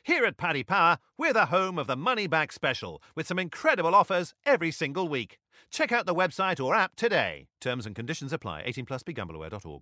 Here at Paddy Power, we're the home of the Money Back Special, with some incredible offers every single week. Check out the website or app today. Terms and conditions apply. 18 plus begambleaware.org.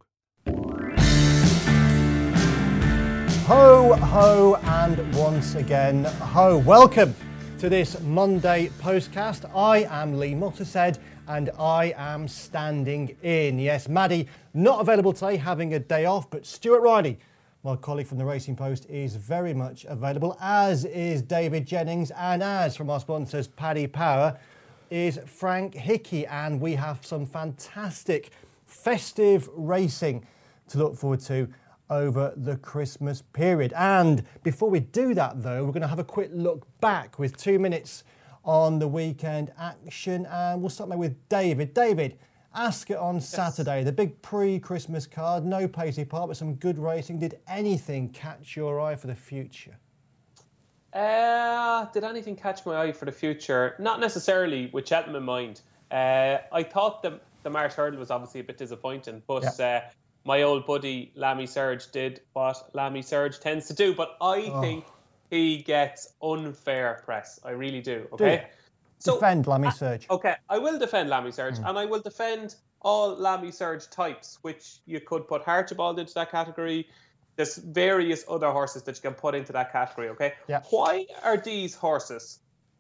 Ho, ho, and once again, ho. Welcome to this Monday postcast. I am Lee Mottershead and I am standing in. Yes, Maddie not available today, having a day off, but Stuart Riley, my colleague from the Racing Post, is very much available, as is David Jennings, and as from our sponsors Paddy Power is Frank Hickey, and we have some fantastic festive racing to look forward to over the Christmas period. And before we do that though, we're going to have a quick look back with 2 minutes on the weekend action, and we'll start with David. David, Ascot on Saturday, the big pre-Christmas card, no Paisley Park, but some good racing. Did anything catch your eye for the future? Did anything catch my eye for the future? Not necessarily with Cheltenham in mind. I thought the March Hurdle was obviously a bit disappointing, but my old buddy Lammy Surge did what Lammy Surge tends to do, but I think he gets unfair press. I really do, okay? So, defend Lammy Surge. Okay, I will defend Lammy Surge, and I will defend all Lammy Surge types, which you could put Archibald into that category. There's various other horses that you can put into that category, okay? Yeah. Why are these horses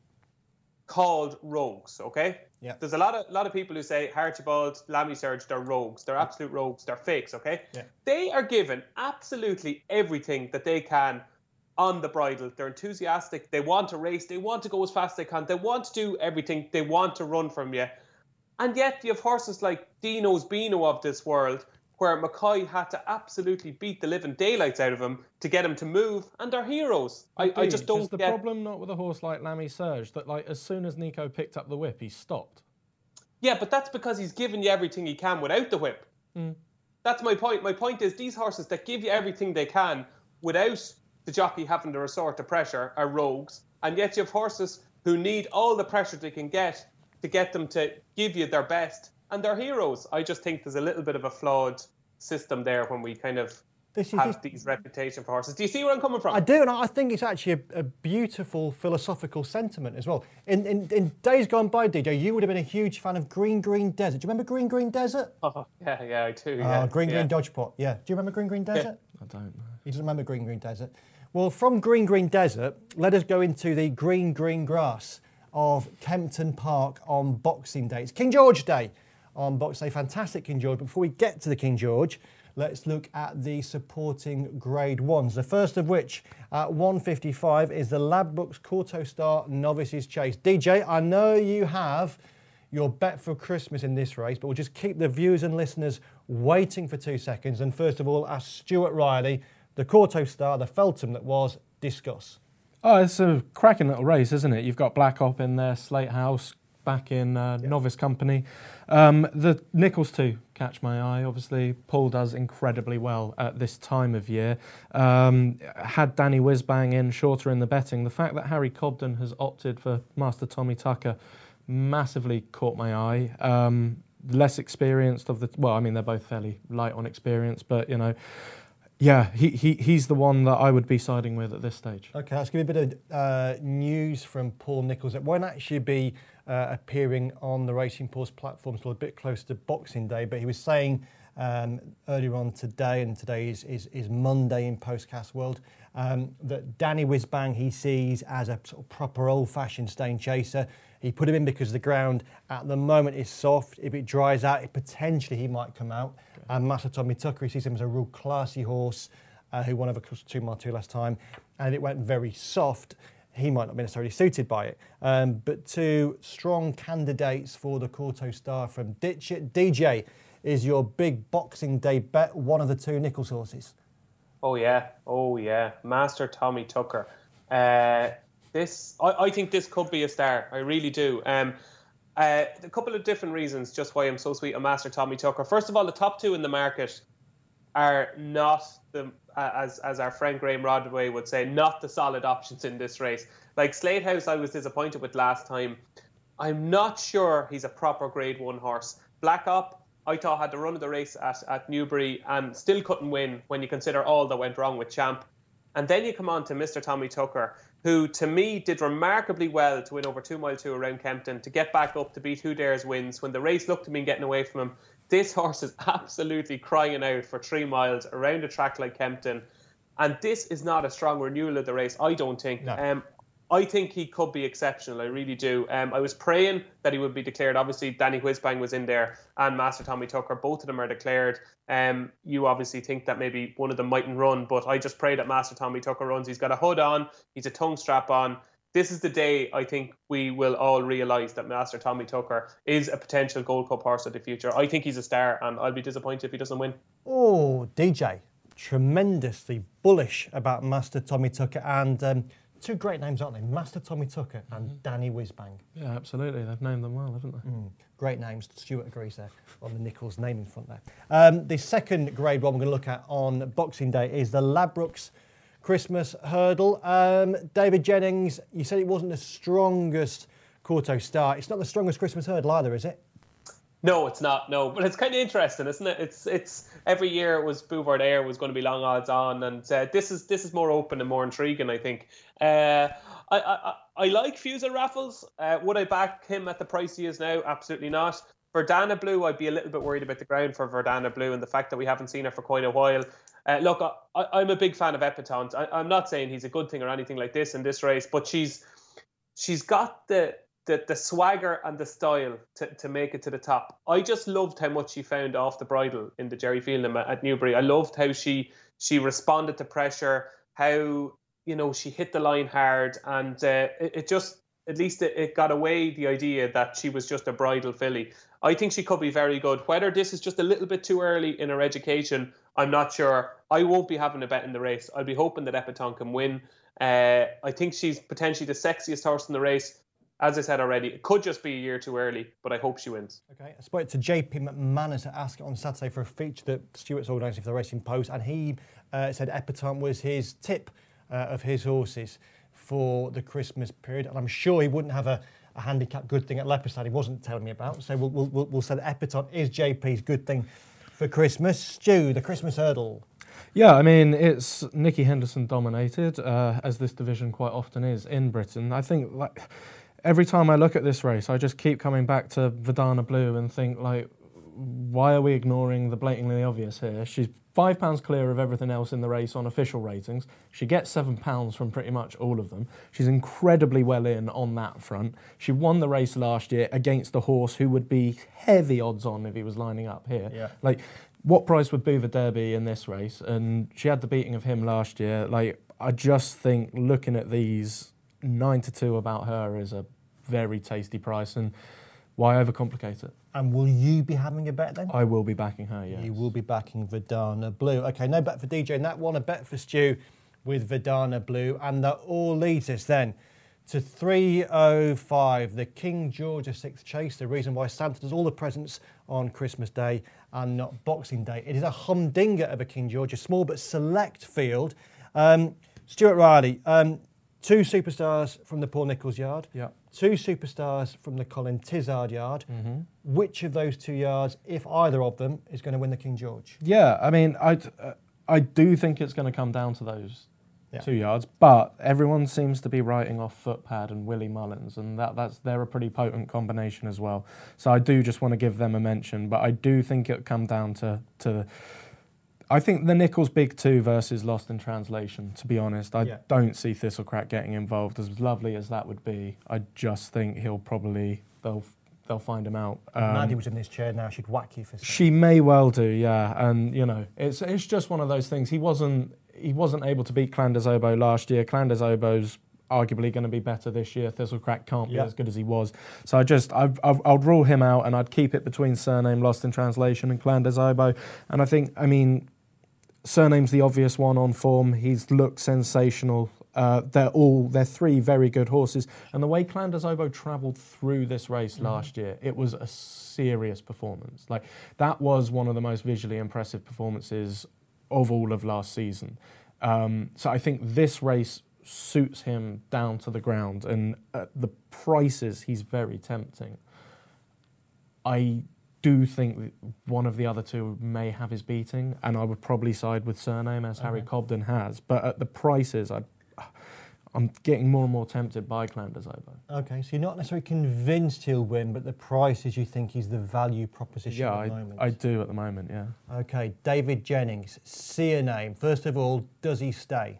called rogues, okay? Yeah. There's a lot of people who say Archibald, Lammy Surge, they're rogues. They're absolute rogues. They're fakes, okay? Yeah. They are given absolutely everything that they can on the bridle. They're enthusiastic. They want to race. They want to go as fast as they can. They want to do everything. They want to run from you. And yet you have horses like Dino's Beano of this world, where Mackay had to absolutely beat the living daylights out of him to get him to move, and they're heroes. I just don't get... the problem not with a horse like Lammy Surge, that like as soon as Nico picked up the whip, he stopped. Yeah, but that's because he's given you everything he can without the whip. That's my point. My point is these horses that give you everything they can without the jockey having to resort to pressure are rogues, and yet you have horses who need all the pressure they can get to get them to give you their best, and they're heroes. I just think there's a little bit of a flawed system there when we kind of have these reputation for horses. Do you see where I'm coming from? I do, and I think it's actually a beautiful philosophical sentiment as well. In days gone by, DJ, you would have been a huge fan of Green Green Desert. Do you remember Green Green Desert? Oh, yeah, I do. Yeah. Green Green Dodgepot, yeah. Do you remember Green Green Desert? Yeah. I don't know. He doesn't remember Green Green Desert. Well, from Green Green Desert, let us go into the green green grass of Kempton Park on Boxing Day. It's King George Day on Boxing Day. Fantastic King George. But before we get to the King George, let's look at the supporting Grade 1s. The first of which, at 1:55, is the Ladbrokes Kauto Star Novices Chase. DJ, I know you have your bet for Christmas in this race, but we'll just keep the viewers and listeners waiting for 2 seconds. And first of all, ask Stuart Riley, the Kauto Star, the Feltham that was, discuss. Oh, it's a cracking little race, isn't it? You've got Black Op in there, Slate House back in novice company. The Nichols 2 catch my eye. Obviously, Paul does incredibly well at this time of year. Had Danny Whizbang in, shorter in the betting. The fact that Harry Cobden has opted for Master Tommy Tucker massively caught my eye. Less experienced of the... Well, I mean, they're both fairly light on experience, but, you know... Yeah, he's the one that I would be siding with at this stage. Okay, let's give you a bit of news from Paul Nichols. It won't actually be appearing on the Racing Post platform until a bit closer to Boxing Day, but he was saying earlier on today, and today is Monday in Postcast World, that Danny Whizbang he sees as a sort of proper old-fashioned staying chaser. He put him in because the ground at the moment is soft. If it dries out, potentially he might come out. And Master Tommy Tucker, he sees him as a real classy horse who won over 2 mile 2 last time. And if it went very soft, he might not be necessarily suited by it. But 2 strong candidates for the Kauto Star from Ditchit. DJ, is your big Boxing Day bet one of the 2 Nichols horses? Oh yeah. Master Tommy Tucker. I think this could be a star. I really do. A couple of different reasons just why I'm so sweet on Master Tommy Tucker. First of all, the top 2 in the market are not the, as our friend Graham Rodway would say, not the solid options in this race. Like Slate House, I was disappointed with last time. I'm not sure he's a proper Grade 1 horse. Black Op, I thought had the run of the race at Newbury and still couldn't win when you consider all that went wrong with Champ. And then you come on to Mr. Tommy Tucker, who to me did remarkably well to win over 2 mile 2 around Kempton, to get back up to beat Who Dares Wins when the race looked to be getting away from him. This horse is absolutely crying out for 3 miles around a track like Kempton. And this is not a strong renewal of the race, I don't think. No. I think he could be exceptional. I really do. I was praying that he would be declared. Obviously, Danny Whizbang was in there and Master Tommy Tucker. Both of them are declared. You obviously think that maybe one of them mightn't run, but I just pray that Master Tommy Tucker runs. He's got a hood on. He's a tongue strap on. This is the day I think we will all realise that Master Tommy Tucker is a potential Gold Cup horse of the future. I think he's a star, and I'll be disappointed if he doesn't win. Oh, DJ, tremendously bullish about Master Tommy Tucker, and two great names, aren't they? Master Tommy Tucker and Danny Whizbang. Yeah, absolutely. They've named them well, haven't they? Great names. Stuart agrees there on the Nichols naming front there. The second grade one we're going to look at on Boxing Day is the Ladbrokes Christmas Hurdle. David Jennings, you said it wasn't the strongest Quarto start. It's not the strongest Christmas Hurdle either, is it? No, it's not. No, but it's kind of interesting, isn't it? It's every year it was Bouvard Air was going to be long odds on, and this is more open and more intriguing, I think. I like Fusil Raffles. Would I back him at the price he is now? Absolutely not. Verdana Blue, I'd be a little bit worried about the ground for Verdana Blue and the fact that we haven't seen her for quite a while. Look, I'm a big fan of Epatante. I'm not saying he's a good thing or anything like this in this race, but she's got the swagger and the style to make it to the top. I just loved how much she found off the bridle in the Jerry Fielding at Newbury. I loved how she responded to pressure, how she hit the line hard, and it just, at least it got away the idea that she was just a bridle filly. I think she could be very good. Whether this is just a little bit too early in her education, I'm not sure. I won't be having a bet in the race. I'll be hoping that Epatante can win. I think she's potentially the sexiest horse in the race. As I said already, it could just be a year too early, but I hope she wins. Okay, I spoke to JP McManus to ask on Saturday for a feature that Stuart's organising for the Racing Post, and he said Epatante was his tip of his horses for the Christmas period, and I'm sure he wouldn't have a handicap good thing at Leopardstown he wasn't telling me about, so we'll say that Epatante is JP's good thing for Christmas. Stu, the Christmas Hurdle. Yeah, I mean, it's Nicky Henderson dominated, as this division quite often is in Britain. I think, like, every time I look at this race, I just keep coming back to Verdana Blue and think, like, why are we ignoring the blatantly obvious here? She's £5 clear of everything else in the race on official ratings. She gets £7 from pretty much all of them. She's incredibly well in on that front. She won the race last year against a horse who would be heavy odds on if he was lining up here. Yeah. Like, what price would Bouvard be in this race? And she had the beating of him last year. Like, I just think looking at these, 9-2 about her is a very tasty price, and why overcomplicate it? And will you be having a bet then? I will be backing her, yes. You will be backing Verdana Blue. Okay, no bet for DJ in that one, a bet for Stu with Verdana Blue, and that all leads us then to 3:05, the King George VI Chase, the reason why Santa does all the presents on Christmas Day and not Boxing Day. It is a humdinger of a King George, a small but select field. Stuart Riley, two superstars from the Paul Nicholls yard. Yeah. Two superstars from the Colin Tizard yard. Mm-hmm. Which of those two yards, if either of them, is going to win the King George? Yeah, I mean, I do think it's going to come down to those 2 yards, but everyone seems to be writing off Footpad and Willie Mullins, and they're a pretty potent combination as well. So I do just want to give them a mention, but I do think it'll come down to I think the Nicholls Big Two versus Lost in Translation, to be honest. I don't see Thistlecrack getting involved, as lovely as that would be. I just think they'll find him out. Maddie was in this chair now, she'd whack you for something. She may well do, yeah. And, it's just one of those things. He wasn't able to beat Clanders Oboe last year. Clanders Oboe's arguably going to be better this year. Thistlecrack can't be as good as he was. So I'd rule him out, and I'd keep it between Surname, Lost in Translation, and Clanders Oboe. And I think, Surname's the obvious one on form. He's looked sensational. They're three very good horses. And the way Clanders Oboe travelled through this race last year, it was a serious performance. Like, that was one of the most visually impressive performances of all of last season. So I think this race suits him down to the ground. And at the prices, he's very tempting. I do think one of the other two may have his beating, and I would probably side with Surname as Harry Cobden has. But at the prices, I'm getting more and more tempted by Clan-des-Obeaux. Okay, so you're not necessarily convinced he'll win, but the prices you think is the value proposition at the moment? I do at the moment, yeah. Okay, David Jennings, Surname. First of all, does he stay?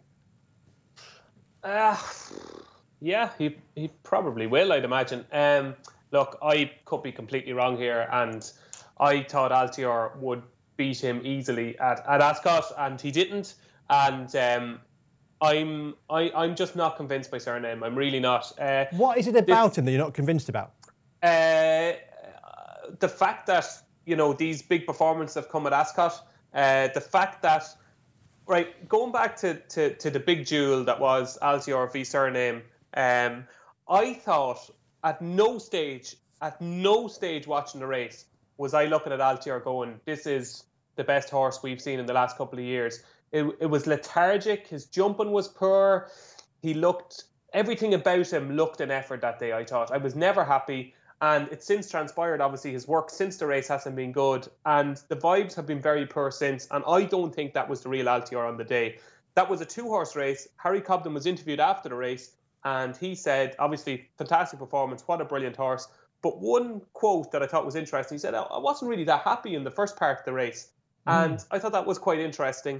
Yeah, he probably will, I'd imagine. Look, I could be completely wrong here, and I thought Altior would beat him easily at Ascot, and he didn't. And I'm just not convinced by Surname. I'm really not. What is it about him that you're not convinced about? The fact that, these big performances have come at Ascot. The fact that, right, going back to the big duel that was Altior v Surname, I thought at no stage watching the race was I looking at Altior going, this is the best horse we've seen in the last couple of years. It was lethargic. His jumping was poor. Everything about him looked an effort that day, I thought. I was never happy. And it's since transpired, obviously, his work since the race hasn't been good. And the vibes have been very poor since. And I don't think that was the real Altior on the day. That was a 2-horse race. Harry Cobden was interviewed after the race. And he said, obviously, fantastic performance. What a brilliant horse. But one quote that I thought was interesting, he said, I wasn't really that happy in the first part of the race. And I thought that was quite interesting.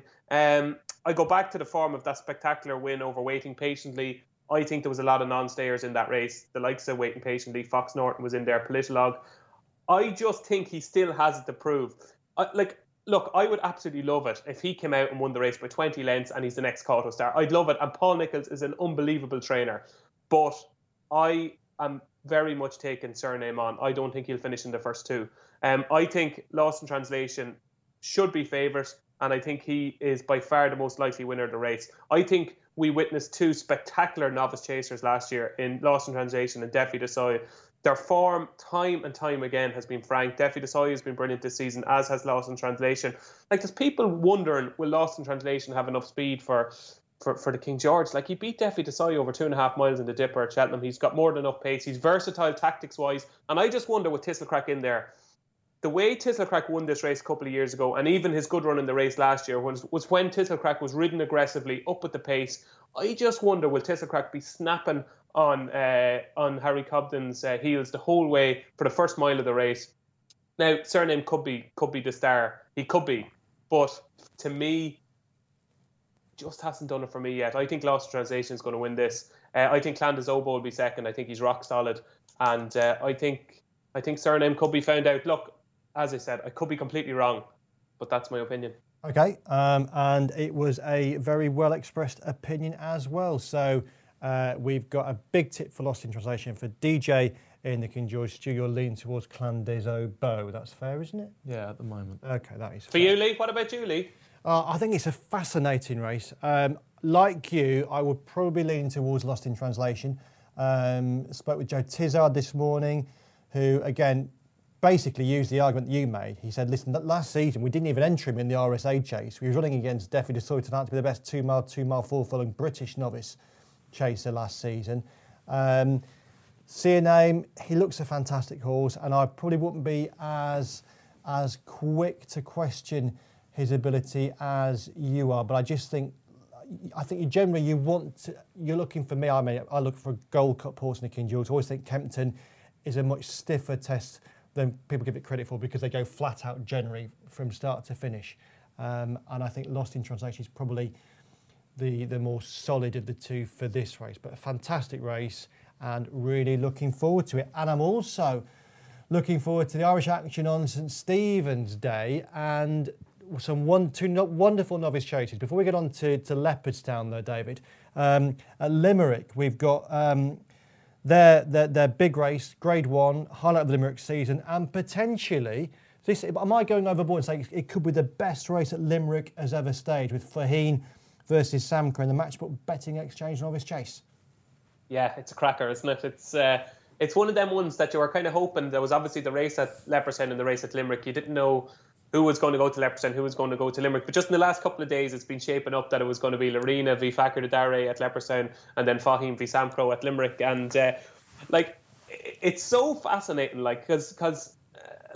I go back to the form of that spectacular win over Waiting Patiently. I think there was a lot of non-stayers in that race. The likes of Waiting Patiently, Fox Norton was in there, Politologue. I just think he still has it to prove. Look, I would absolutely love it if he came out and won the race by 20 lengths and he's the next Kauto star. I'd love it. And Paul Nicholls is an unbelievable trainer. But I am very much taking Surname on. I don't think he'll finish in the first two. I think Lost in Translation should be favourite, and I think he is by far the most likely winner of the race. I think we witnessed two spectacular novice chasers last year in Lost in Translation and Defi Desailly. Their form, time and time again, has been frank. Defi Desailly has been brilliant this season, as has Lost in Translation. There's people wondering, will Lost in Translation have enough speed for the King George? He beat Defi Desailly over 2.5 miles in the Dipper at Cheltenham. He's got more than enough pace. He's versatile tactics-wise. And I just wonder with Thistlecrack in there, the way Thistlecrack won this race a couple of years ago, and even his good run in the race last year, was when Thistlecrack was ridden aggressively up at the pace. I just wonder, will Thistlecrack be snapping on Harry Cobden's heels the whole way for the first mile of the race? Now, Surname could be the star. He could be. But to me, just hasn't done it for me yet. I think Lost in Translation is going to win this. I think Clan-des-Obeaux will be second. I think he's rock solid. And I think Surname could be found out. Look, as I said, I could be completely wrong, but that's my opinion. Okay, and it was a very well expressed opinion as well. So we've got a big tip for Lost in Translation for DJ in the King George Stew. You're leaning towards Clan-des-Obeaux. That's fair, isn't it? Yeah, at the moment. Okay, that is fair. For you, Lee? What about you, Lee? I think it's a fascinating race. Like you, I would probably lean towards Lost in Translation. Spoke with Joe Tizard this morning, who, again, basically used the argument that you made. He said, listen, last season we didn't even enter him in the RSA chase. We were running against Defi Desailly tonight to be the best 2 mile full furlong British novice chaser last season. Surname, he looks a fantastic horse, and I probably wouldn't be as quick to question his ability as you are. But I think you're looking for me. I look for a Gold Cup horse in the King George. I always think Kempton is a much stiffer test than people give it credit for, because they go flat out generally from start to finish. And I think Lost in Translation is probably the more solid of the two for this race. But a fantastic race, and really looking forward to it. And I'm also looking forward to the Irish Action on St Stephen's Day and some wonderful novice chasers. Before we get on to Leopardstown, though, David, at Limerick, we've got their big race, Grade 1, highlight of the Limerick season, and potentially, am I going overboard and saying it could be the best race that Limerick has ever staged, with Faheen versus Samker in the Matchbook Betting Exchange novice chase? Yeah, it's a cracker, isn't it? It's one of them ones that you were kind of hoping. There was obviously the race at Leopardstown and the race at Limerick. You didn't know who was going to go to Leopardstown, who was going to go to Limerick. But just in the last couple of days, it's been shaping up that it was going to be Lorena v Fakir de Dare at Leopardstown, and then Faheen v Sampro at Limerick. And it's so fascinating, because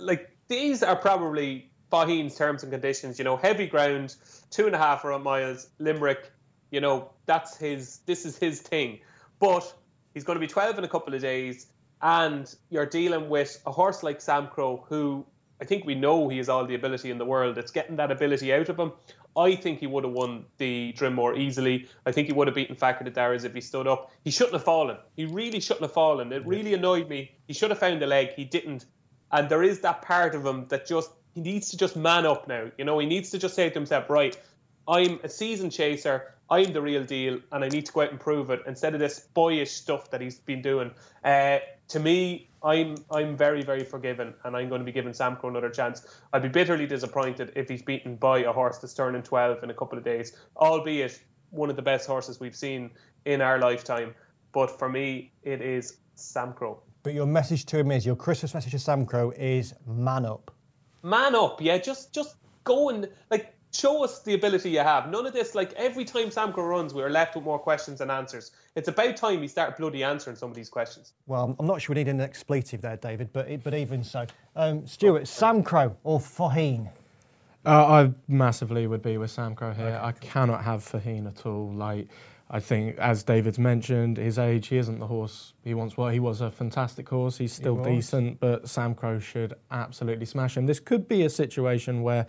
these are probably Faheen's terms and conditions. Heavy ground, 2.5 miles, Limerick. This is his thing. But he's going to be 12 in a couple of days, and you're dealing with a horse like Sam Crow, who I think we know he has all the ability in the world. It's getting that ability out of him. I think he would have won the Drinmore easily. I think he would have beaten Fakir Dadaris if he stood up. He shouldn't have fallen. He really shouldn't have fallen. It really annoyed me. He should have found the leg. He didn't. And there is that part of him that he needs to just man up now. He needs to just say to himself, right, I'm a seasoned chaser. I'm the real deal, and I need to go out and prove it instead of this boyish stuff that he's been doing. To me, I'm very, very forgiving, and I'm going to be giving Sam Crow another chance. I'd be bitterly disappointed if he's beaten by a horse that's turning 12 in a couple of days, albeit one of the best horses we've seen in our lifetime. But for me, it is Sam Crow. But your message to him is, your Christmas message to Sam Crow is man up. Man up, yeah. Just go and, show us the ability you have. None of this, every time Sam Crow runs, we're left with more questions than answers. It's about time you start bloody answering some of these questions. Well, I'm not sure we need an expletive there, David, but even so. Stuart, Sam Crow or Faheen? I massively would be with Sam Crow here. Okay. I cannot have Faheen at all. I think, as David's mentioned, his age, he isn't the horse he once was. He was a fantastic horse. He's still decent, but Sam Crow should absolutely smash him. This could be a situation where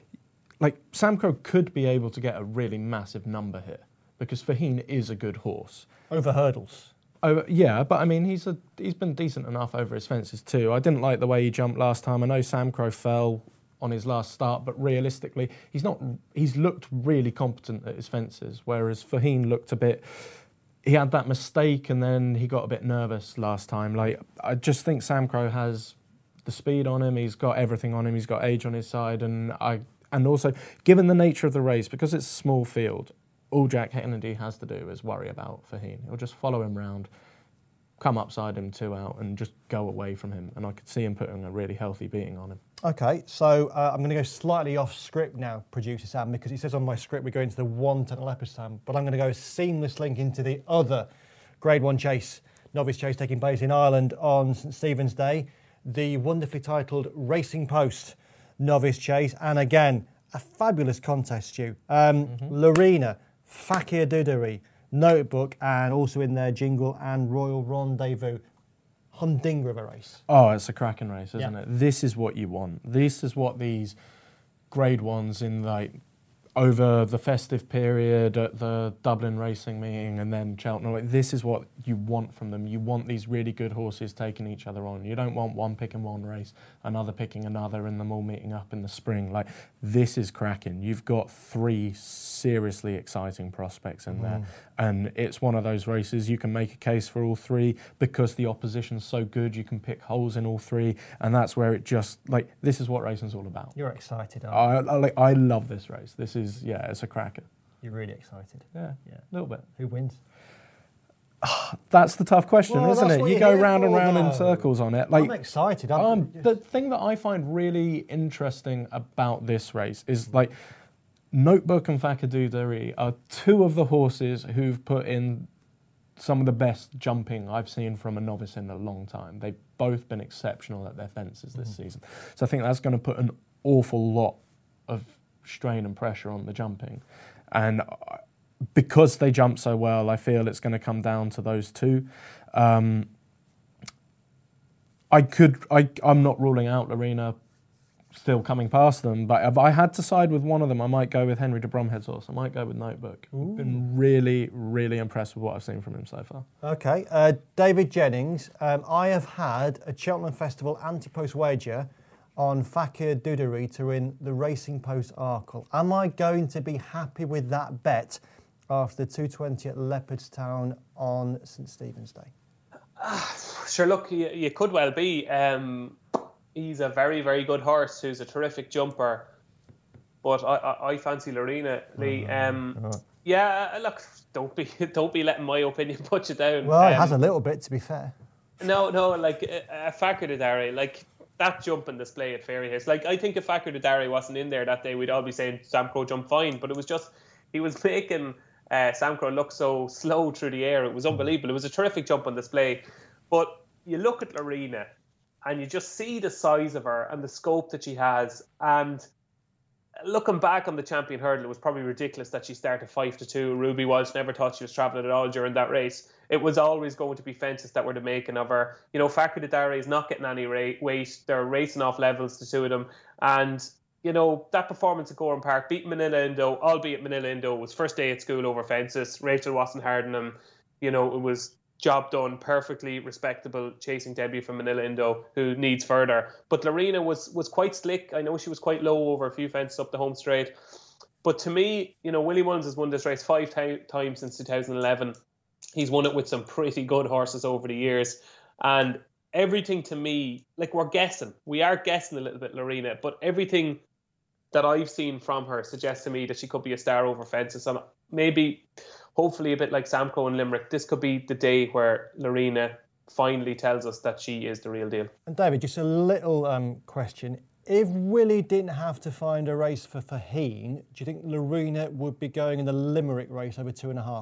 Sam Crow could be able to get a really massive number here because Faheen is a good horse. Over hurdles? Yeah, but I mean, he's been decent enough over his fences too. I didn't like the way he jumped last time. I know Sam Crow fell on his last start, but realistically, he's looked really competent at his fences, whereas Faheen looked he had that mistake and then he got a bit nervous last time. I just think Sam Crow has the speed on him, he's got everything on him, he's got age on his side, and also, given the nature of the race, because it's a small field, all Jack Kennedy has to do is worry about Faheen. He'll just follow him round, come upside him 2 out, and just go away from him. And I could see him putting a really healthy beating on him. OK, so I'm going to go slightly off script now, producer Sam, because it says on my script we go into the 1 to Leopardstown, but I'm going to go a seamless link into the other Grade 1 chase, novice chase taking place in Ireland on St Stephen's Day, the wonderfully titled Racing Post novice chase, and again, a fabulous contest, Stu. Lorena, Fakir Dudari, Notebook, and also in there, Jingle and Royal Rendezvous. Humdinger of a race. Oh, it's a cracking race, isn't it? This is what you want. This is what these Grade 1s in over the festive period at the Dublin racing meeting and then Cheltenham. This is what you want from them. You want these really good horses taking each other on. You don't want one picking one race, another picking another, and them all meeting up in the spring. This is cracking. You've got 3 seriously exciting prospects in there. And it's one of those races you can make a case for all 3 because the opposition's so good. You can pick holes in all 3, and that's where it just this is what racing's all about. You're excited, aren't you? I love this race. This is it's a cracker. You're really excited. Yeah, a little bit. Who wins? That's the tough question, isn't it? You go round and round in circles on it. I'm excited. The thing that I find really interesting about this race is Notebook and Fakir Dudari are 2 of the horses who've put in some of the best jumping I've seen from a novice in a long time. They've both been exceptional at their fences this season. So I think that's going to put an awful lot of strain and pressure on the jumping. And because they jump so well, I feel it's going to come down to those 2. I'm not ruling out Lorena still coming past them, but if I had to side with one of them, I might go with Henry de Bromhead's horse. I might go with Notebook. I've been really, really impressed with what I've seen from him so far. OK. David Jennings, I have had a Cheltenham Festival anti-post wager on Fakir Dudari to win the Racing Post Arkle. Am I going to be happy with that bet after the 2:20 at Leopardstown on St Stephen's Day? Sure, look, you could well be. He's a very, very good horse who's a terrific jumper. But I fancy Lorena, Lee. Yeah, look, don't be letting my opinion put you down. Well, it has a little bit, to be fair. No, Fakir Dudari, that jump and display at Fairyhouse. I think if Fakir Dudari wasn't in there that day, we'd all be saying Sam Crow jumped fine. But it was just, he was making Sam Crow look so slow through the air. It was unbelievable. It was a terrific jump on display. But you look at Lorena, and you just see the size of her and the scope that she has. And looking back on the champion hurdle, it was probably ridiculous that she started 5-2. Ruby Walsh never thought she was travelling at all during that race. It was always going to be fences that were the making of her. You know, Fakri Dare is not getting any weight. They're racing off levels, the two of them. And, you know, that performance at Gorham Park, beating Manila Indo, albeit Manila Indo was first day at school over fences. Rachel wasn't harding them. You know, it was job done, perfectly respectable chasing debut from Manila Indo, who needs further. But Lorena was quite slick. I know she was quite low over a few fences up the home straight. But to me, you know, Willie Mullins has won this race 5 times since 2011. He's won it with some pretty good horses over the years. And everything to me, like we are guessing a little bit, Lorena, but everything that I've seen from her suggests to me that she could be a star over fences. And maybe, hopefully, a bit like Samco and Limerick, this could be the day where Lorena finally tells us that she is the real deal. And David, just a little question. If Willie didn't have to find a race for Faheen, do you think Lorena would be going in the Limerick race over 2.5?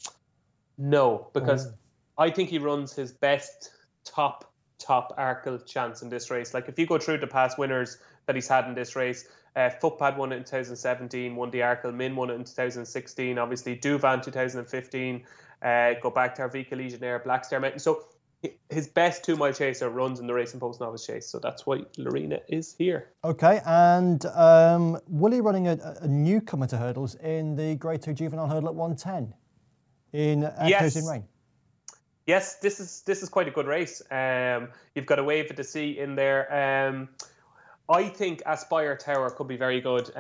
No, because I think he runs his best top Arkle chance in this race. Like, if you go through the past winners that he's had in this race, Footpad won it in 2017, won the Arkle. Min won it in 2016, obviously. Duvan 2015, go back to Arvika Legionnaire, Black Star Mountain. So his best 2-mile chaser runs in the Racing Post Novice Chase. So that's why Lorena is here. Okay, and Willie running a newcomer to hurdles in the Grade 2 Juvenile Hurdle at 110 in Echoes in Rain. Yes, this is quite a good race. You've got a Wave of the Sea in there. I think Aspire Tower could be very good.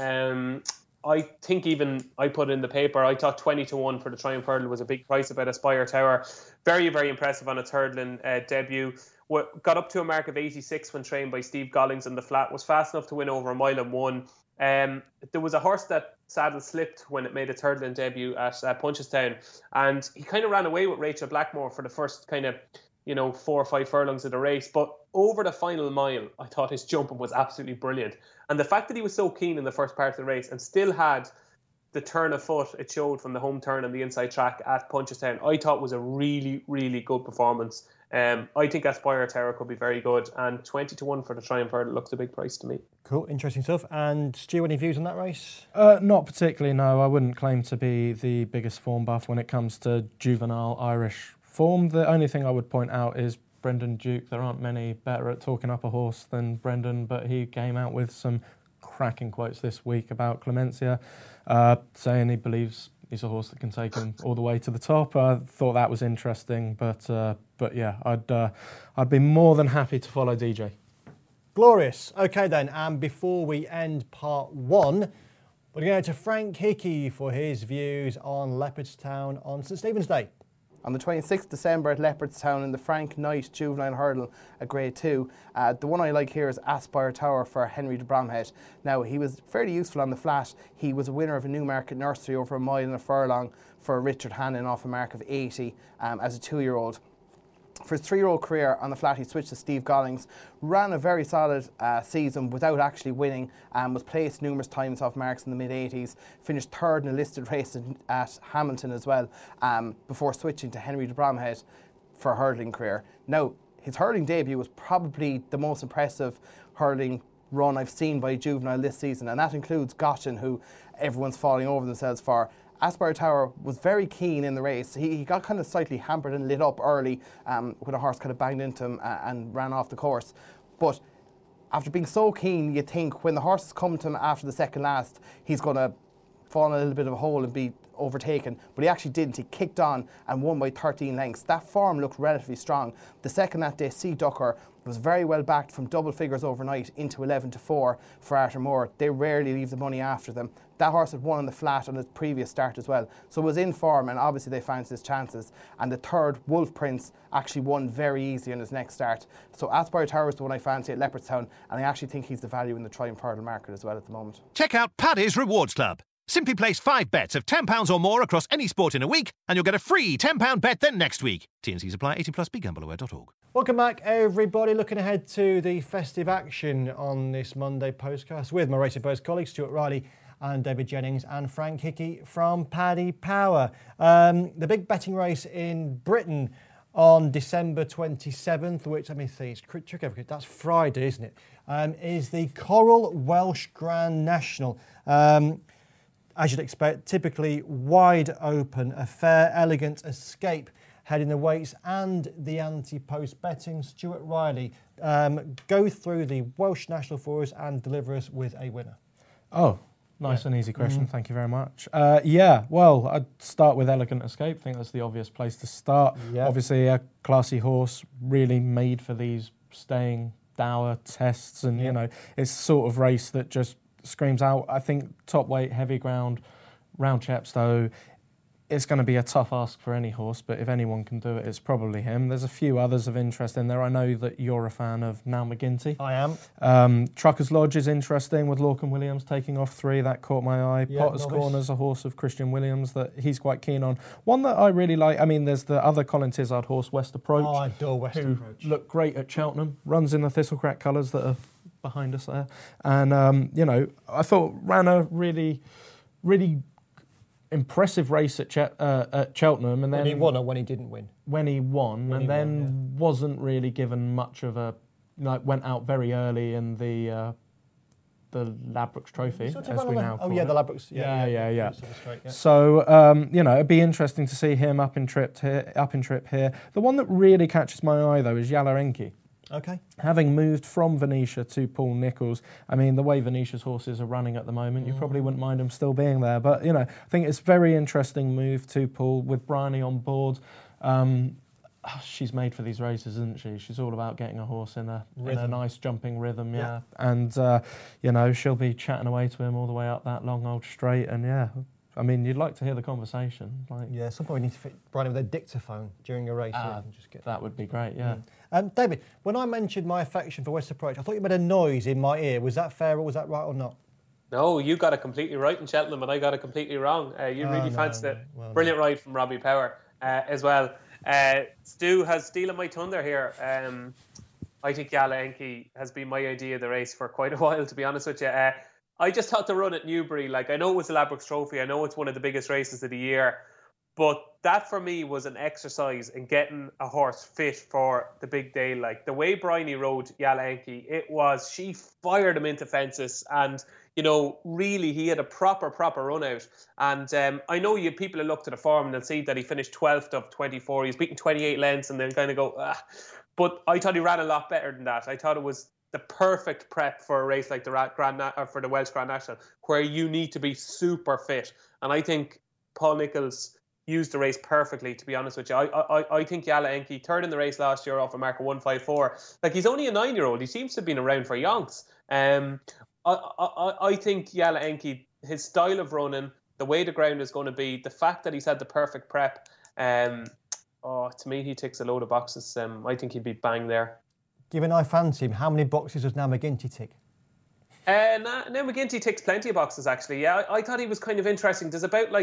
I think even I put in the paper, I thought 20-1 for the Triumph Hurdle was a big price about Aspire Tower. Very, very impressive on its hurdling debut. Got up to a mark of 86 when trained by Steve Gollings on the flat. Was fast enough to win over 1 mile and 1. There was a horse that saddle slipped when it made its hurdling debut at Punchestown, and he kind of ran away with Rachel Blackmore for the first kind of 4 or 5 furlongs of the race. But over the final mile, I thought his jumping was absolutely brilliant. And the fact that he was so keen in the first part of the race and still had the turn of foot it showed from the home turn and the inside track at Punchestown, I thought was a really, really good performance. I think Aspire Tower could be very good, and 20-1 for the Triumph Hurdle looks a big price to me. Cool, interesting stuff. And Stu, any views on that race? Not particularly, no. I wouldn't claim to be the biggest form buff when it comes to juvenile Irish form. The only thing I would point out is Brendan Duke. There aren't many better at talking up a horse than Brendan, but he came out with some cracking quotes this week about Clemencia, saying he believes he's a horse that can take him all the way to the top. I thought that was interesting, but yeah, I'd be more than happy to follow DJ. Glorious. Okay then, and before we end part 1, we're going to Frank Hickey for his views on Leopardstown on St Stephen's Day. On the 26th December at Leopardstown in the Frank Knight Juvenile Hurdle at Grade 2. The one I like here is Aspire Tower for Henry de Bromhead. Now, he was fairly useful on the flat. He was a winner of a Newmarket Nursery over 1 mile and a furlong for Richard Hannon off a mark of 80 as a 2-year-old. For his 3-year-old career on the flat, he switched to Steve Gollings, ran a very solid season without actually winning, was placed numerous times off marks in the mid-80s, finished 3rd in a listed race at Hamilton as well, before switching to Henry de Bromhead for a hurdling career. Now, his hurdling debut was probably the most impressive hurdling run I've seen by a juvenile this season, and that includes Gotchen, who everyone's falling over themselves for. Aspire Tower was very keen in the race. He got kind of slightly hampered and lit up early when a horse kind of banged into him and ran off the course. But after being so keen, you think when the horses come to him after the second last, he's going to fall in a little bit of a hole and be overtaken, but he actually didn't. He kicked on and won by 13 lengths. That form looked relatively strong. The second that day, Sea Ducker was very well backed from double figures overnight into 11-4 for Arthur Moore. They rarely leave the money after them. That horse had won on the flat on his previous start as well. So it was in form, and obviously they fancied his chances. And the third, Wolf Prince, actually won very easy on his next start. So Aspire Tower is the one I fancy at Leopardstown, and I actually think he's the value in the Triumph Hurdle market as well at the moment. Check out Paddy's Rewards Club. Simply place 5 bets of £10 or more across any sport in a week, and you'll get a free £10 bet then next week. T&Cs apply. 18+. BeGambleAware.org. Welcome back, everybody. Looking ahead to the festive action on this Monday postcast with my Racing Post colleagues Stuart Riley and David Jennings and Frank Hickey from Paddy Power. The big betting race in Britain on December 27th, which, let me see, it's tricky, that's Friday, isn't it? Is the Coral Welsh Grand National. As you'd expect, typically wide open, a fair, elegant escape heading the weights and the anti-post betting. Stuart Riley, go through the Welsh National for us and deliver us with a winner. Oh, nice and easy question. Thank you very much. Well, I'd start with Elegant Escape. I think that's the obvious place to start. Yep. Obviously, a classy horse, really made for these staying dour tests. And, you know, it's the sort of race that just screams out. I think top weight, heavy ground, round Chepstow, it's going to be a tough ask for any horse, but if anyone can do it, it's probably him. There's a few others of interest in there. I know that you're a fan of Now McGinty. I am. Trucker's Lodge is interesting with Lorcan Williams taking off 3. That caught my eye. Yeah, Potter's Corner's a horse of Christian Williams that he's quite keen on. One that I really like, I mean, there's the other Colin Tizard horse, West Approach. Oh, I adore West who Approach. Looked great at Cheltenham, runs in the Thistlecrack colours that are behind us there. And, you know, I thought ran a really, really impressive race at Cheltenham, and then when he won or when he didn't win? When he won, wasn't really given much of a, like, went out very early in the Ladbrokes Trophy, as we now call it. The Ladbrokes. Yeah. So you know, it'd be interesting to see him up in trip here. The one that really catches my eye though is Yala Enki. Okay. Having moved from Venetia to Paul Nicholls, I mean, the way Venetia's horses are running at the moment, you probably wouldn't mind him still being there. But, you know, I think it's a very interesting move to Paul with Bryony on board. She's made for these races, isn't she? She's all about getting a horse in a nice jumping rhythm, yeah. And, you know, she'll be chatting away to him all the way up that long old straight. And, yeah, I mean, you'd like to hear the conversation. At some point we need to fit Bryony with a dictaphone during a race. That would be great, yeah. David, when I mentioned my affection for West Approach, I thought you made a noise in my ear. Was that fair or was that right or not? No, you got it completely right in Cheltenham and I got it completely wrong. You really fancied it. Well, brilliant ride from Robbie Power as well. Stu has stealing my thunder here. I think Yala Enki has been my idea of the race for quite a while, to be honest with you. I just thought the run at Newbury, like, I know it was the Ladbrokes Trophy, I know it's one of the biggest races of the year, but that for me was an exercise in getting a horse fit for the big day. Like the way Bryony rode Yala Enki, she fired him into fences, and you know, really he had a proper run out. And I know you people will look to the form and they'll see that he finished 12th of 24. He's beaten 28 lengths, and they'll kind of go, But I thought he ran a lot better than that. I thought it was the perfect prep for a race like for the Welsh Grand National, where you need to be super fit. And I think Paul Nicholls used the race perfectly, to be honest with you. I think Yala Enki, third in the race last year off a mark of 154. Like, he's only a 9-year-old. He seems to have been around for yonks. I think Yala Enki, his style of running, the way the ground is going to be, the fact that he's had the perfect prep, to me, he ticks a load of boxes. I think he'd be bang there. Given I fancy him, how many boxes does Now McGinty tick? Now McGinty ticks plenty of boxes, actually. Yeah, I thought he was kind of interesting.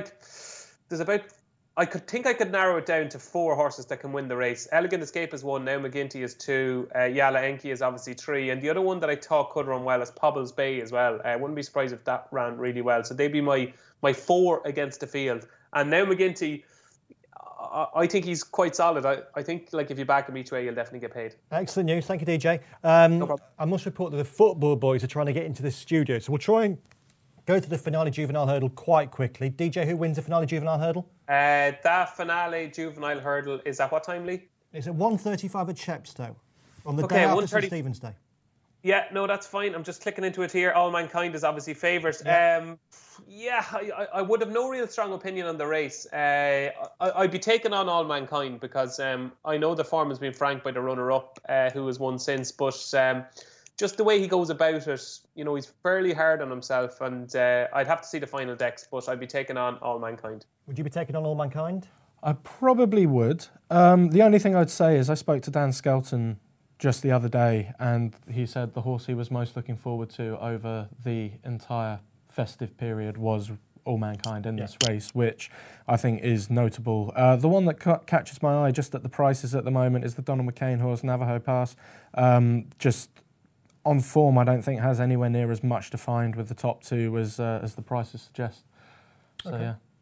I could narrow it down to 4 horses that can win the race. Elegant Escape is 1, Now McGinty is 2, Yala Enki is obviously 3, and the other one that I thought could run well is Pobbles Bay as well. I wouldn't be surprised if that ran really well. So they'd be my 4 against the field. And Now McGinty, I think he's quite solid. I think, like, if you back him each way, you'll definitely get paid. Excellent news. Thank you, DJ. No problem. I must report that the football boys are trying to get into the studio, so we'll try and go to the Finale Juvenile Hurdle quite quickly. DJ, who wins the Finale Juvenile Hurdle? That Finale Juvenile Hurdle is at what time, Lee? It's at 1:35 at Chepstow on the day after St Stephen's Day. Yeah, no, that's fine. I'm just clicking into it here. All Mankind is obviously favourite. Yeah. I would have no real strong opinion on the race. I'd be taking on All Mankind because I know the form has been franked by the runner-up who has won since, but just the way he goes about it, you know, he's fairly hard on himself, and I'd have to see the final decks, but I'd be taking on All Mankind. Would you be taking on All Mankind? I probably would. The only thing I'd say is I spoke to Dan Skelton just the other day, and he said the horse he was most looking forward to over the entire festive period was All Mankind in this race, which I think is notable. The one that catches my eye just at the prices at the moment is the Donald McCain horse, Navajo Pass. Just on form, I don't think has anywhere near as much to find with the top 2 as the prices suggest. So, okay. yeah.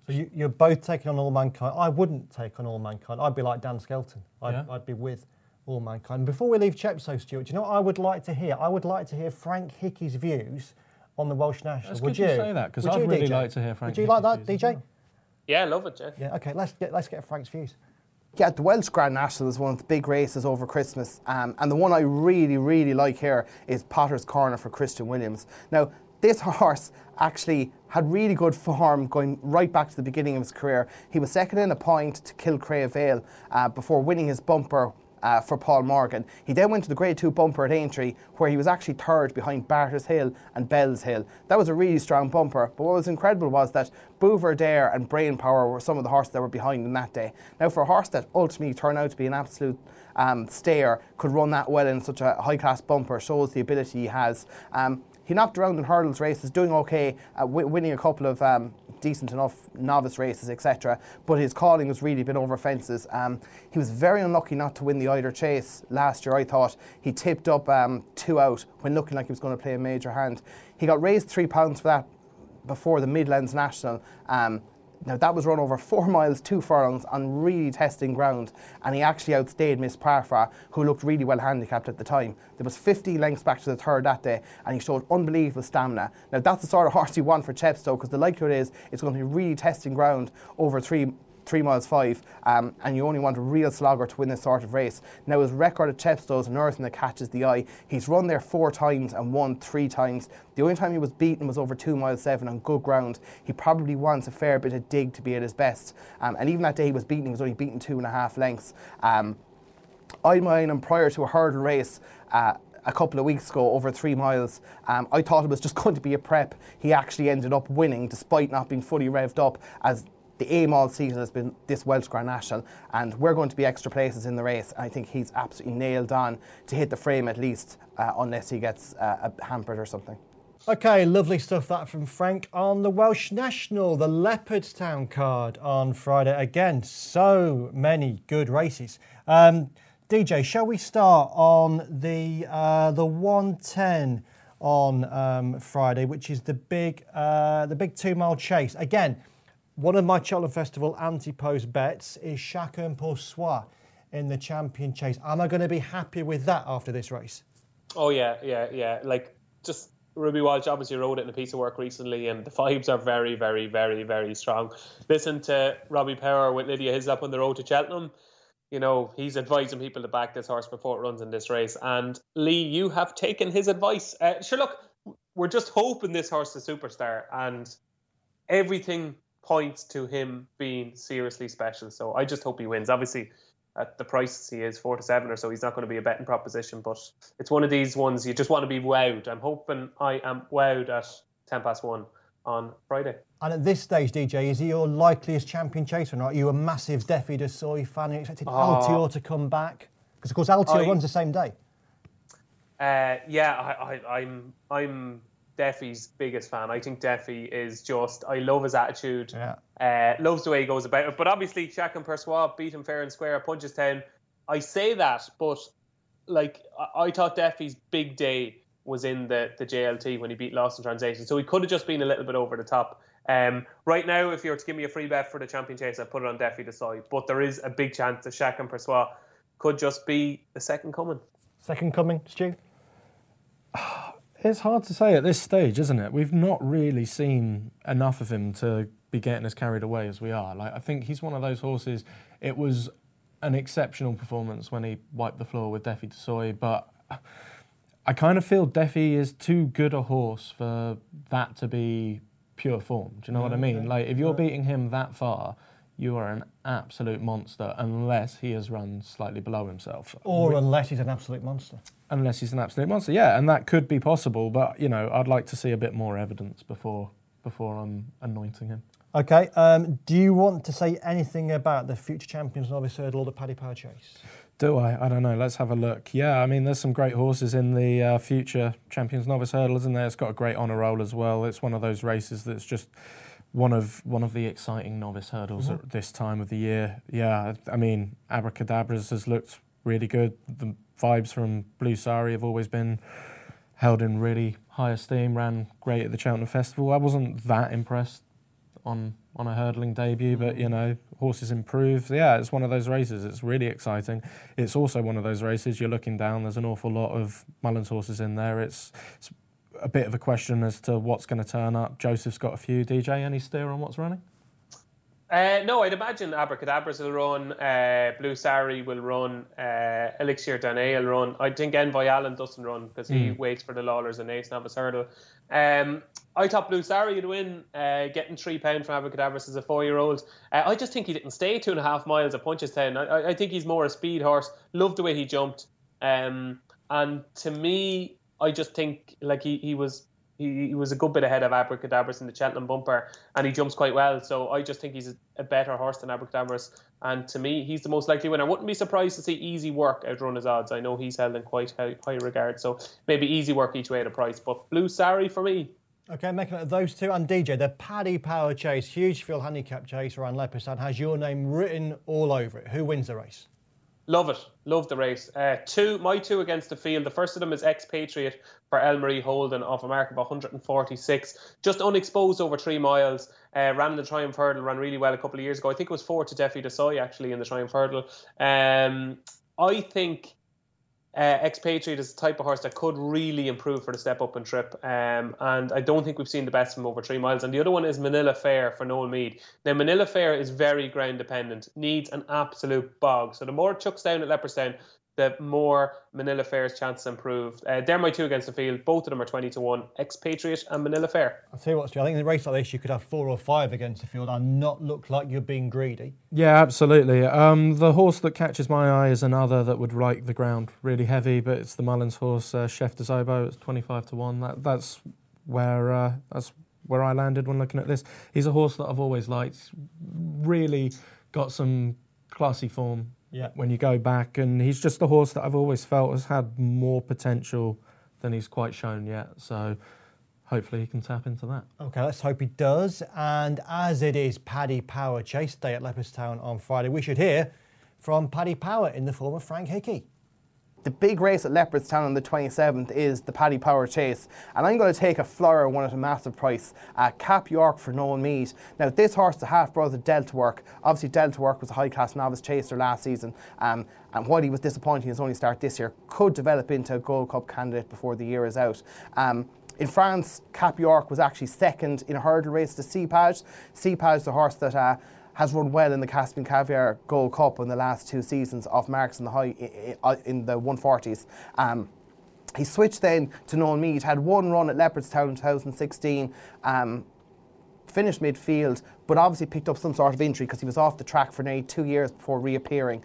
So you're both taking on All Mankind. I wouldn't take on All Mankind. I'd be like Dan Skelton. I'd be with All Mankind. Before we leave Chepstow, Stuart, do you know what I would like to hear? I would like to hear Frank Hickey's views on the Welsh National. That's Would good you say that, because I'd really like to hear Frank. Would you like that, Hickey's DJ? Yeah, I love it, Jeff. Yeah. Okay. Let's get Frank's views. Yeah, the Welsh Grand National is one of the big races over Christmas, and the one I really, really like here is Potter's Corner for Christian Williams. Now, this horse actually had really good form going right back to the beginning of his career. He was second in a point to Kilcrea Vale before winning his bumper for Paul Morgan. He then went to the Grade 2 bumper at Aintree, where he was actually third behind Barter's Hill and Bell's Hill. That was a really strong bumper, but what was incredible was that Bouverdare and Brain Power were some of the horses that were behind him that day. Now, for a horse that ultimately turned out to be an absolute stayer, could run that well in such a high-class bumper, shows the ability he has. He knocked around in hurdles races, doing okay, winning a couple of decent enough novice races, etc. But his calling has really been over fences. He was very unlucky not to win the Eider Chase last year, I thought. He tipped up 2 out when looking like he was going to play a major hand. He got raised £3 for that before the Midlands National. Now, that was run over 4 miles, 2 furlongs on really testing ground, and he actually outstayed Miss Parfa, who looked really well handicapped at the time. There was 50 lengths back to the third that day, and he showed unbelievable stamina. Now, that's the sort of horse you want for Chepstow, because the likelihood is it's going to be really testing ground over 3 miles 5, and you only want a real slogger to win this sort of race. Now, his record at Chepstow is nothing that catches the eye. He's run there 4 times and won 3 times. The only time he was beaten was over 2 miles 7 on good ground. He probably wants a fair bit of dig to be at his best. And even that day he was beaten, he was only beaten 2.5 lengths. I mind him prior to a hurdle race a couple of weeks ago over 3 miles. I thought it was just going to be a prep. He actually ended up winning despite not being fully revved up, as the aim all season has been this Welsh Grand National, and we're going to be extra places in the race. I think he's absolutely nailed on to hit the frame at least, unless he gets hampered or something. Okay, lovely stuff that from Frank on the Welsh National, the Leopardstown card on Friday. Again, so many good races. DJ, shall we start on the 110 on Friday, which is the big 2 mile chase? Again, one of my Cheltenham Festival anti-post bets is Chacun Pour Soi in the Champion Chase. Am I going to be happy with that after this race? Oh, yeah. Like, just Ruby Walsh obviously wrote it in a piece of work recently, and the vibes are very, very, very, very strong. Listen to Robbie Power with Lydia Hislop on the road to Cheltenham. You know, he's advising people to back this horse before it runs in this race. And Lee, you have taken his advice. Sure, look, we're just hoping this horse is a superstar, and everything points to him being seriously special. So I just hope he wins. Obviously, at the price he is, 4 to 7 or so, he's not going to be a betting proposition, but it's one of these ones you just want to be wowed. I'm hoping I am wowed at 1:10 on Friday. And at this stage, DJ, is he your likeliest champion chaser or not? Are you a massive Defi de Soy fan? Are you expecting Altior to come back? Because, of course, Altior runs the same day. I'm Defi's biggest fan. I think Defi is just, I love his attitude. Yeah. Loves the way he goes about it. But obviously, Chacun Pour Soi beat him fair and square at Punchestown. I say that, but like I thought Defi's big day was in the JLT when he beat Lost in Translation. So he could have just been a little bit over the top. Right now, if you were to give me a free bet for the Champion Chase, I'd put it on Defi de Soy. But there is a big chance that Chacun Pour Soi could just be the second coming. Second coming, Stu? It's hard to say at this stage, isn't it? We've not really seen enough of him to be getting as carried away as we are. Like, I think he's one of those horses. It was an exceptional performance when he wiped the floor with Defi de Soy, but I kind of feel Defi is too good a horse for that to be pure form. Do you know what I mean? Like, if you're beating him that far, you are an absolute monster, unless he has run slightly below himself. Or unless he's an absolute monster. Unless he's an absolute monster, yeah, and that could be possible, but, you know, I'd like to see a bit more evidence before I'm anointing him. Okay, do you want to say anything about the future champions novice hurdle or the Paddy Power Chase? Do I? I don't know. Let's have a look. Yeah, I mean, there's some great horses in the future champions novice hurdle, isn't there? It's got a great honour roll as well. It's one of those races that's just one of the exciting novice hurdles at this time of the year. Yeah, I mean, Abracadabras has looked really good. The vibes from Blue Sari have always been held in really high esteem, ran great at the Cheltenham Festival. I wasn't that impressed on on a hurdling debut, but, you know, horses improve. Yeah, it's one of those races. It's really exciting. It's also one of those races you're looking down, there's an awful lot of Mullins horses in there. It's a bit of a question as to what's going to turn up. Joseph's got a few. DJ, any steer on what's running? No, I'd imagine Abracadabras will run, Blue Sari will run, Elixir Danae will run. I think Envoy Allen doesn't run because he waits for the Lawlers and Ace Novice Hurdle. I thought Blue Sari would win, getting £3 from Abracadabras as a 4-year-old. I just think he didn't stay 2.5 miles at Punchestown. I think he's more a speed horse. Loved the way he jumped. And to me, I just think like he was a good bit ahead of Abracadabras in the Cheltenham Bumper, and he jumps quite well. So I just think he's a better horse than Abracadabras. And to me, he's the most likely winner. I wouldn't be surprised to see Easy Work outrun his odds. I know he's held in quite high regard. So maybe Easy Work each way at a price. But Blue Sari for me. Okay, making it of those two. And DJ, the Paddy Power Chase, huge field handicap chase around Leopardstown, has your name written all over it. Who wins the race? Love it. Love the race. My two against the field. The first of them is Expatriate for Elmarie Holden off a mark of 146. Just unexposed over 3 miles. Ran in the Triumph Hurdle, ran really well a couple of years ago. I think it was 4 to Defi Desai actually in the Triumph Hurdle. I think Expatriate is the type of horse that could really improve for the step up and trip. And I don't think we've seen the best from over 3 miles. And the other one is Manila Fair for Noel Meade. Now, Manila Fair is very ground dependent, needs an absolute bog. So the more it chucks down at Leopardstown, the more Manila Fair's chances improved. They're my two against the field. Both of them are 20-1. Expatriate and Manila Fair. I'll tell you what, Stu, I think in a race like this, you could have 4 or 5 against the field and not look like you're being greedy. Yeah, absolutely. The horse that catches my eye is another that would like the ground really heavy, but it's the Mullins horse, Chef de Zobo. It's 25-1. That's where I landed when looking at this. He's a horse that I've always liked. Really got some classy form. Yeah. When you go back, and he's just a horse that I've always felt has had more potential than he's quite shown yet. So hopefully he can tap into that. Okay, let's hope he does. And as it is Paddy Power Chase Day at Leopardstown on Friday, we should hear from Paddy Power in the form of Frank Hickey. The big race at Leopardstown on the 27th is the Paddy Power Chase, and I'm going to take a flyer one at a massive price, Cap York for Noel Meade. Now, this horse, the half-brother Delta Work, obviously Delta Work was a high-class novice chaser last season, and while he was disappointing his only start this year, could develop into a Gold Cup candidate before the year is out. In France, Cap York was actually second in a hurdle race to Cepage. Cepage, the horse that has run well in the Caspian Caviar Gold Cup in the last 2 seasons off marks in the high in the 140s. He switched then to Noel Meade, had 1 run at Leopardstown in 2016, finished midfield, but obviously picked up some sort of injury because he was off the track for nearly 2 years before reappearing.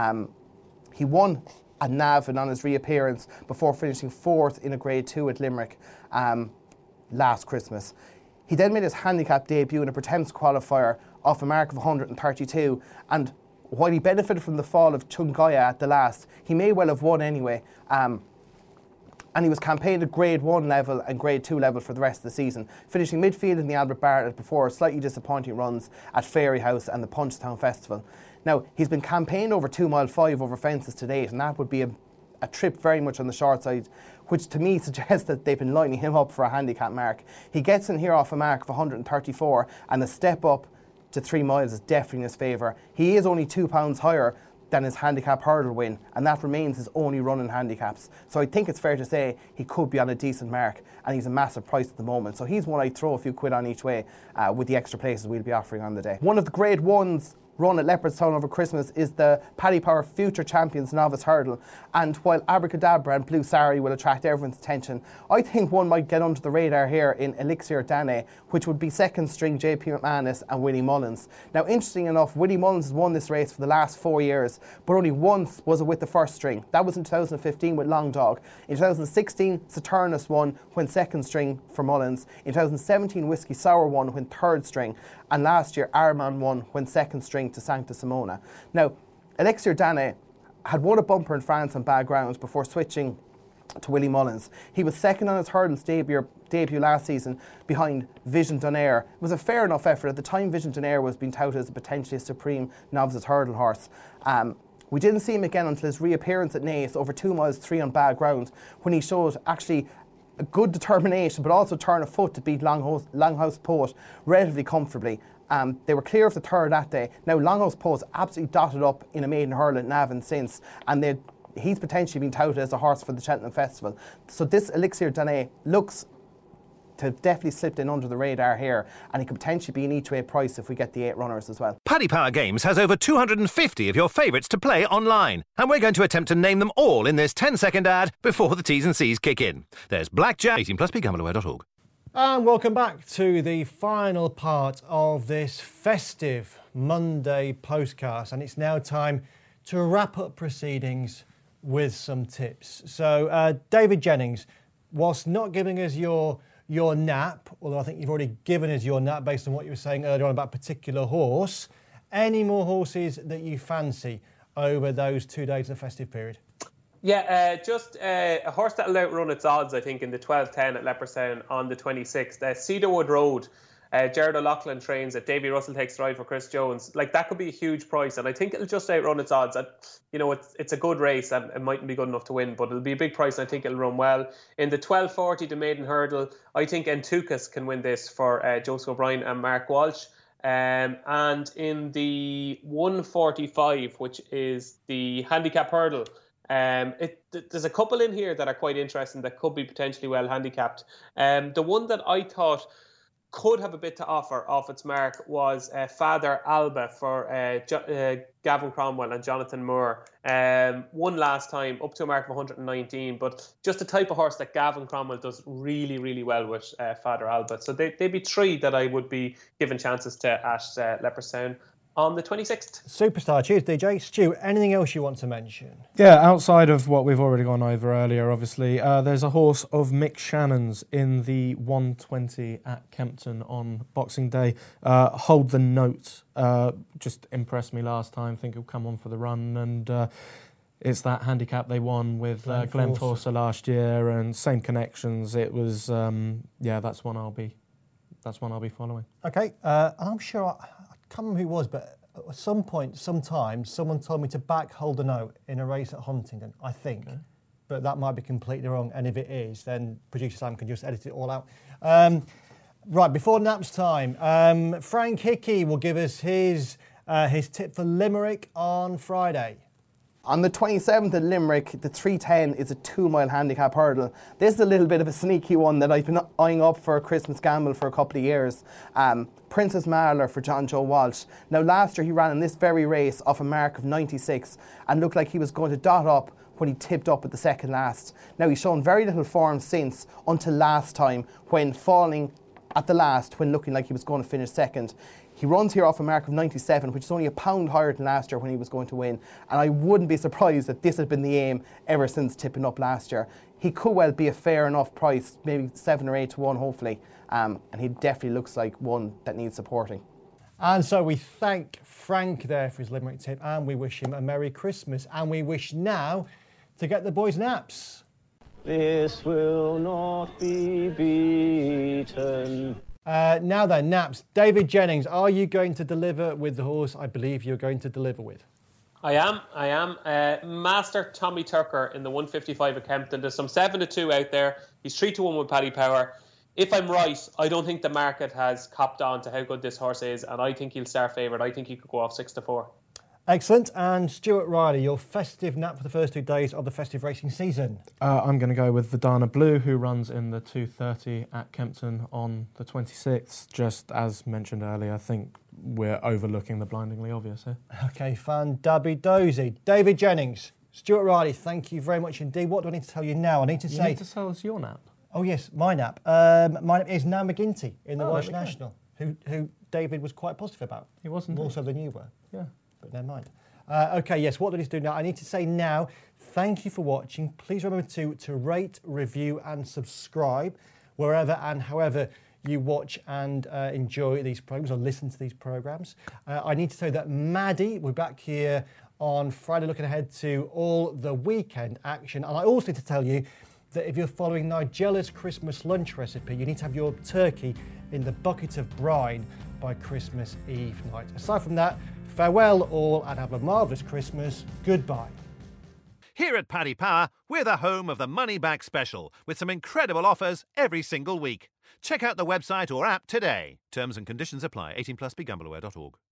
He won at Navan on his reappearance before finishing 4th in a Grade 2 at Limerick last Christmas. He then made his handicap debut in a Pretemps qualifier off a mark of 132, and while he benefited from the fall of Chungaya at the last, he may well have won anyway. And he was campaigned at Grade 1 level and Grade 2 level for the rest of the season, finishing midfield in the Albert Bartlett before slightly disappointing runs at Fairyhouse and the Punchestown Festival. Now, he's been campaigned over 2 mile 5 over fences to date, and that would be a trip very much on the short side, which to me suggests that they've been lining him up for a handicap mark. He gets in here off a mark of 134, and the step up to 3 miles is definitely in his favour. He is only £2 higher than his handicap hurdle win, and that remains his only run in handicaps. So I think it's fair to say he could be on a decent mark, and he's a massive price at the moment. So he's one I'd throw a few quid on each way with the extra places we'll be offering on the day. One of the Grade 1s run at Leopardstown over Christmas is the Paddy Power Future Champions Novice Hurdle, and while Abracadabra and Blue Sari will attract everyone's attention, I think one might get under the radar here in Elixir Danae, which would be second string JP McManus and Willie Mullins. Now, interesting enough, Willie Mullins has won this race for the last 4 years, but only once was it with the first string. That was in 2015 with Long Dog. In 2016, Saturnus won when second string for Mullins. In 2017, Whiskey Sour won when third string. And last year, Arman won when second string to Sancta Simona. Now, Elixir Danae had won a bumper in France on bad grounds before switching to Willie Mullins. He was second on his hurdles debut last season behind Vision Donaire. It was a fair enough effort. At the time, Vision Donaire was being touted as a potentially supreme novices hurdle horse. We didn't see him again until his reappearance at Naas over 2 miles 3 on bad ground, when he showed actually a good determination, but also turn of foot to beat Longhouse Poet relatively comfortably. They were clear of the third that day. Now, Longhouse Post absolutely dotted up in a maiden hurl at Navan since, and he's potentially been touted as a horse for the Cheltenham Festival. So this Elixir Donnay looks to have definitely slipped in under the radar here, and it could potentially be an each-way price if we get the 8 runners as well. Paddy Power Games has over 250 of your favourites to play online, and we're going to attempt to name them all in this 10-second ad before the T's and C's kick in. There's Blackjack, 18+, begambleaware.org. And welcome back to the final part of this festive Monday postcast, and it's now time to wrap up proceedings with some tips. So, David Jennings, whilst not giving us your nap, although I think you've already given us your nap based on what you were saying earlier on about a particular horse, any more horses that you fancy over those 2 days of the festive period? Yeah, just a horse that'll outrun its odds, I think, in the 12:10 at Leopardstown on the 26th. Cedarwood Road. Jared O'Loughlin trains it. Davy Russell takes the ride for Chris Jones. Like, that could be a huge price, and I think it'll just outrun its odds. It's a good race, and it mightn't be good enough to win, but it'll be a big price, and I think it'll run well. In the 12:40, the maiden hurdle, I think Entukas can win this for Joseph O'Brien and Mark Walsh. And in the 1:45, which is the handicap hurdle, there's a couple in here that are quite interesting that could be potentially well handicapped. The one that I thought could have a bit to offer off its mark was Father Alba for Gavin Cromwell and Jonathan Moore. Won last time up to a mark of 119, but just the type of horse that Gavin Cromwell does really, really well with Father Alba. So they'd be 3 that I would be giving chances to at Leopardstown on the 26th. Superstar. Cheers, DJ. Stu, anything else you want to mention? Yeah, outside of what we've already gone over earlier, obviously, there's a horse of Mick Shannon's in the 120 at Kempton on Boxing Day. Hold the Note. Just impressed me last time. Think he'll come on for the run, and it's that handicap they won with Glenn Forster last year, and same connections. It was, that's one I'll be following. Okay, I'm sure. I can't remember who it was, but at some point, sometime, someone told me to back Hold a Note in a race at Huntingdon, I think. Okay. But that might be completely wrong, and if it is, then producer Sam can just edit it all out. Right, before naps time, Frank Hickey will give us his tip for Limerick on Friday. On the 27th at Limerick, the 3:10 is a 2-mile handicap hurdle. This is a little bit of a sneaky one that I've been eyeing up for a Christmas gamble for a couple of years. Princess Marler for John Joe Walsh. Now, last year he ran in this very race off a mark of 96 and looked like he was going to dot up when he tipped up at the second last. Now, he's shown very little form since, until last time when falling at the last when looking like he was going to finish second. He runs here off a mark of 97, which is only a pound higher than last year when he was going to win. And I wouldn't be surprised that this had been the aim ever since tipping up last year. He could well be a fair enough price, maybe 7 or 8 to 1, hopefully. And he definitely looks like one that needs supporting. And so we thank Frank there for his Limerick tip, and we wish him a Merry Christmas. And we wish now to get the boys' naps. This will not be beaten. Now then, naps. David Jennings, are you going to deliver with the horse I believe you're going to deliver with? I am. Master Tommy Tucker in the 155 at Kempton. There's some 7-2 out there. He's 3-1 with Paddy Power. If I'm right, I don't think the market has copped on to how good this horse is, and I think he'll start favourite. I think he could go off 6-4. Excellent. And Stuart Riley, your festive nap for the first 2 days of the festive racing season? I'm going to go with Vidana Blue, who runs in the 2:30 at Kempton on the 26th. Just as mentioned earlier, I think we're overlooking the blindingly obvious here. Okay, fan-dabby-dozy. David Jennings, Stuart Riley, thank you very much indeed. What do I need to tell you now? I need to say... You need to tell us your nap. Oh, yes, my nap. My nap is Now McGinty in the Welsh National, who David was quite positive about. He wasn't. More so than you were. Yeah. But never mind. Okay, yes, what do I need to do now? I need to say now, thank you for watching. Please remember to rate, review and subscribe wherever and however you watch and enjoy these programmes or listen to these programmes. I need to say that Maddie, we're back here on Friday looking ahead to all the weekend action. And I also need to tell you that if you're following Nigella's Christmas lunch recipe, you need to have your turkey in the bucket of brine by Christmas Eve night. Aside from that, farewell all and have a marvellous Christmas. Goodbye. Here at Paddy Power, we're the home of the Money Back Special, with some incredible offers every single week. Check out the website or app today. Terms and conditions apply. 18+, begambleaware.org.